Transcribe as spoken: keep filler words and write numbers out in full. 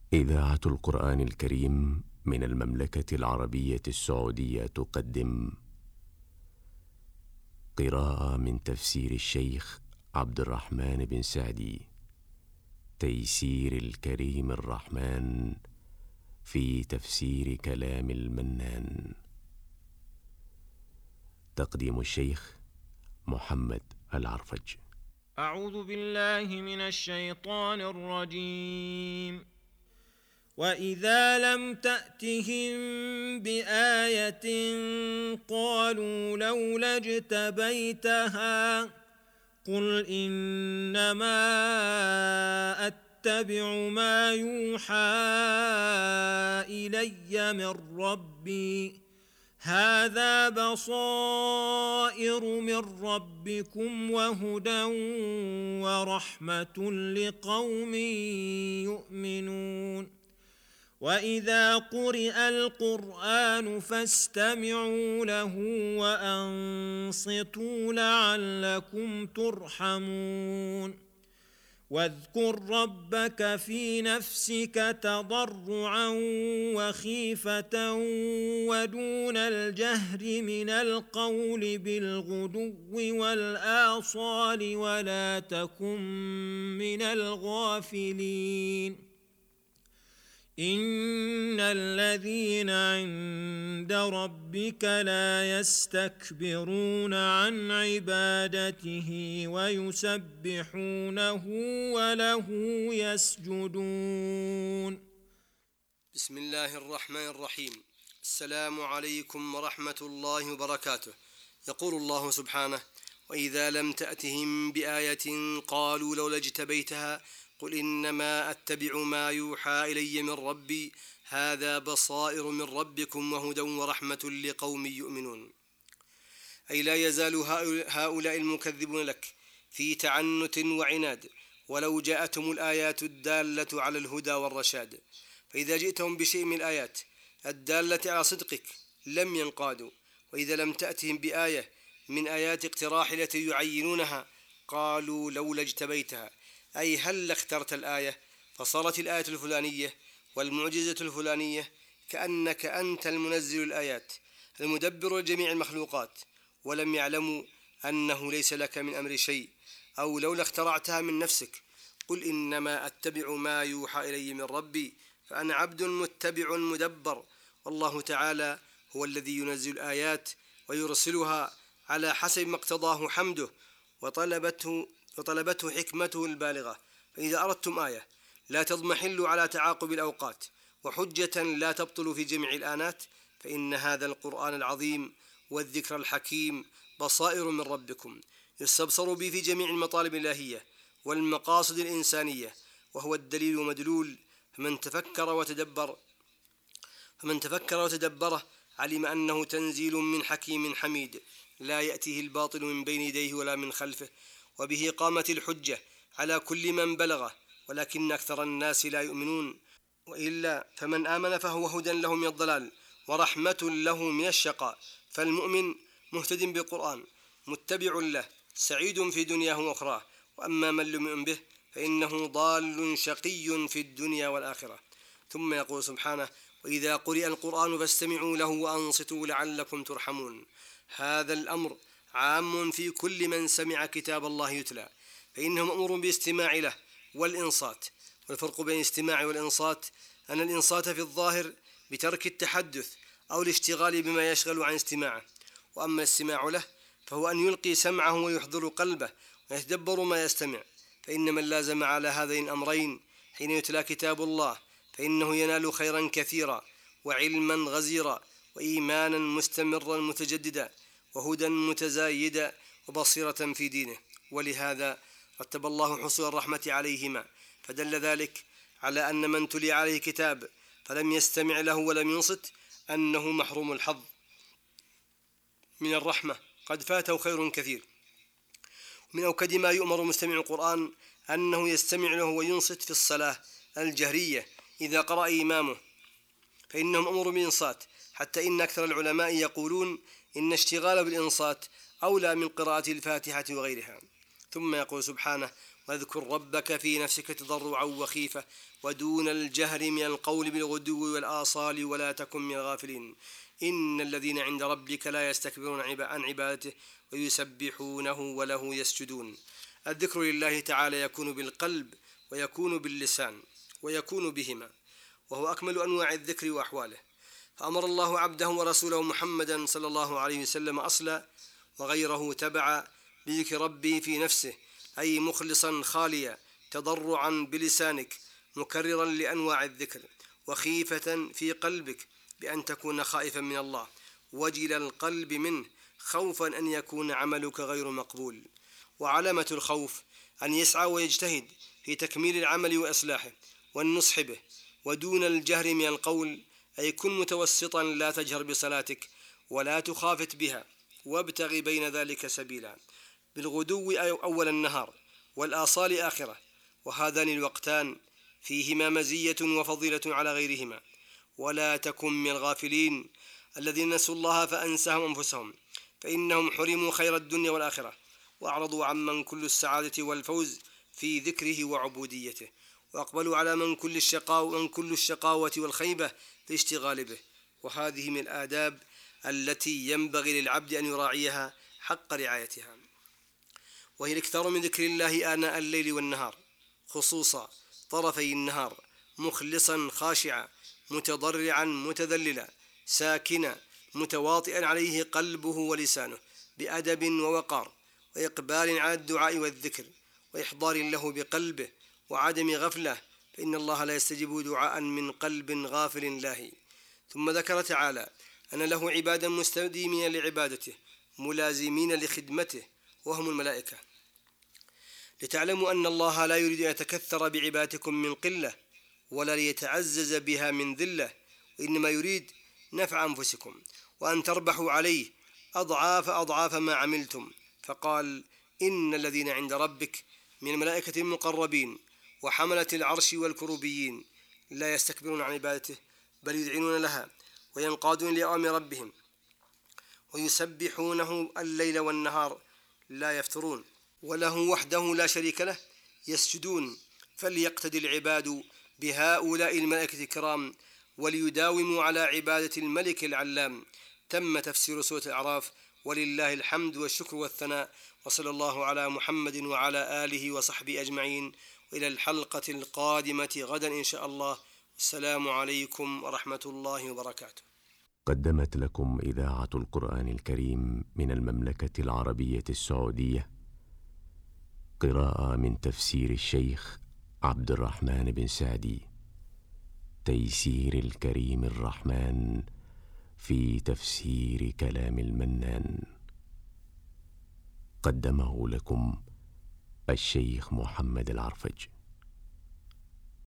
إذاعة القرآن الكريم من المملكة العربية السعودية تقدم قراءة من تفسير الشيخ عبد الرحمن بن سعدي، تيسير الكريم الرحمن في تفسير كلام المنان. تقديم الشيخ محمد العرفج. أعوذ بالله من الشيطان الرجيم. وإذا لم تأتهم بآية قالوا لولا اجتبيتها قل إنما أتبع ما يوحى إلي من ربي هذا بصائر من ربكم وهدى ورحمة لقوم يؤمنون. وإذا قرئ القرآن فاستمعوا له وأنصتوا لعلكم ترحمون. واذكر ربك في نفسك تضرعا وخيفة ودون الجهر من القول بالغدو والآصال ولا تكن من الغافلين. إن الذين عند ربك لا يستكبرون عن عبادته ويسبحونه وله يسجدون. بسم الله الرحمن الرحيم. السلام عليكم ورحمة الله وبركاته. يقول الله سبحانه: وإذا لم تأتهم بآية قالوا لولا اجتبيتها قل إنما أتبع ما يوحى إلي من ربي هذا بصائر من ربكم وهدى ورحمة لقوم يؤمنون. أي لا يزال هؤلاء المكذبون لك في تعنت وعناد ولو جاءتهم الآيات الدالة على الهدى والرشاد، فإذا جئتهم بشيء من الآيات الدالة على صدقك لم ينقادوا، وإذا لم تأتهم بآية من آيات اقتراح التي يعينونها قالوا لولا اجتبيتها، أي هل اخترت الآية فصارت الآية الفلانية والمعجزة الفلانية كأنك أنت المنزل الآيات المدبر لجميع المخلوقات، ولم يعلموا أنه ليس لك من أمر شيء، أو لولا اخترعتها من نفسك قل إنما أتبع ما يوحى إلي من ربي فأنا عبد متبع مدبر، والله تعالى هو الذي ينزل الآيات ويرسلها على حسب ما اقتضاه حمده وطلبته وطلبته حكمته البالغة. فإذا أردتم آية لا تضمحل على تعاقب الأوقات وحجة لا تبطل في جميع الآنات فإن هذا القرآن العظيم والذكر الحكيم بصائر من ربكم يستبصر به في جميع المطالب الإلهية والمقاصد الإنسانية، وهو الدليل ومدلول، فمن تفكر وتدبر فمن تفكر وتدبره علم أنه تنزيل من حكيم حميد لا يأتيه الباطل من بين يديه ولا من خلفه، وبه قامت الحجة على كل من بلغه، ولكن أكثر الناس لا يؤمنون، وإلا فمن آمن فهو هدى له من الضلال ورحمة له من الشقاء. فالمؤمن مهتد بالقرآن متبع له سعيد في دنياه وأخراه، وأما من لم يؤمن به فإنه ضال شقي في الدنيا والآخرة. ثم يقول سبحانه: وإذا قرئ القرآن فاستمعوا له وأنصتوا لعلكم ترحمون. هذا الأمر عام في كل من سمع كتاب الله يتلى، فإنه مأمور باستماع له والإنصات. والفرق بين الاستماع والإنصات أن الإنصات في الظاهر بترك التحدث أو الاشتغال بما يشغل عن استماعه، وأما الاستماع له فهو أن يلقي سمعه ويحضر قلبه ويتدبر ما يستمع. فإن من لازم على هذين الأمرين حين يتلى كتاب الله فإنه ينال خيرا كثيرا وعلما غزيرا وإيمانا مستمرا متجددا وهدى متزايدا وبصيرة في دينه. ولهذا رتب الله حصول الرحمة عليهما، فدل ذلك على أن من تلي عليه كتاب فلم يستمع له ولم ينصت أنه محروم الحظ من الرحمة، قد فاته خير كثير. من أوكد ما يؤمر مستمع القرآن أنه يستمع له وينصت في الصلاة الجهرية إذا قرأ إمامه، فإنهم أمروا بالإنصات، حتى إن أكثر العلماء يقولون إن اشتغال بالإنصات أولى من قراءة الفاتحة وغيرها. ثم يقول سبحانه: واذكر ربك في نفسك تضرعا وخيفة ودون الجهر من القول بالغدو والآصال ولا تكن من الغافلين إن الذين عند ربك لا يستكبرون عن عبادته ويسبحونه وله يسجدون. الذكر لله تعالى يكون بالقلب ويكون باللسان ويكون بهما، وهو أكمل أنواع الذكر وأحواله. فأمر الله عبده ورسوله محمدا صلى الله عليه وسلم أصلا وغيره تبع بذكر ربه في نفسه، أي مخلصا خاليا تضرعا بلسانك مكررا لأنواع الذكر، وخيفة في قلبك بأن تكون خائفا من الله وجل القلب منه خوفا أن يكون عملك غير مقبول. وعلامة الخوف أن يسعى ويجتهد في تكميل العمل وإصلاحه والنصح به، ودون الجهر من القول، أي كن متوسطا لا تجهر بصلاتك ولا تخافت بها، وابتغ بين ذلك سبيلا، بالغدو أول النهار والآصال آخرة، وهذان الوقتان فيهما مزية وفضيلة على غيرهما. ولا تكن من الغافلين الذين نسوا الله فأنساهم أنفسهم، فإنهم حرموا خير الدنيا والآخرة وأعرضوا عمن كل السعادة والفوز في ذكره وعبوديته، وأقبلوا على من كل الشقاوة, من كل الشقاوة والخيبة في اشتغال به. وهذه من الآداب التي ينبغي للعبد أن يراعيها حق رعايتها، وهي الاكثار من ذكر الله آناء الليل والنهار، خصوصا طرفي النهار، مخلصا خاشعا متضرعا متذللا ساكنا متواطئا عليه قلبه ولسانه بأدب ووقار وإقبال على الدعاء والذكر وإحضار له بقلبه وعدم غفلة، فإن الله لا يستجيب دعاء من قلب غافل لاهي. ثم ذكر تعالى أن له عبادا مستديمين لعبادته ملازمين لخدمته وهم الملائكة، لتعلموا أن الله لا يريد أن يتكثر بعبادتكم من قلة ولا ليتعزز بها من ذلة، وإنما يريد نفع أنفسكم وأن تربحوا عليه أضعاف أضعاف ما عملتم. فقال إن الذين عند ربك من الملائكة المقربين وحملة العرش والكروبيين لا يستكبرون عن عبادته بل يذعنون لها وينقادون لأمر ربهم ويسبحونه الليل والنهار لا يفترون، وله وحده لا شريك له يسجدون. فليقتدي العباد بهؤلاء الملائكة الكرام وليداوموا على عبادة الملك العلام. تم تفسير سورة الأعراف، ولله الحمد والشكر والثناء، وصلى الله على محمد وعلى آله وصحبه أجمعين، وإلى الحلقة القادمة غدا إن شاء الله. السلام عليكم ورحمة الله وبركاته. قدمت لكم إذاعة القرآن الكريم من المملكة العربية السعودية قراءة من تفسير الشيخ عبد الرحمن بن سعدي، تيسير الكريم الرحمن في تفسير كلام المنان. قدمه لكم الشيخ محمد العرفج.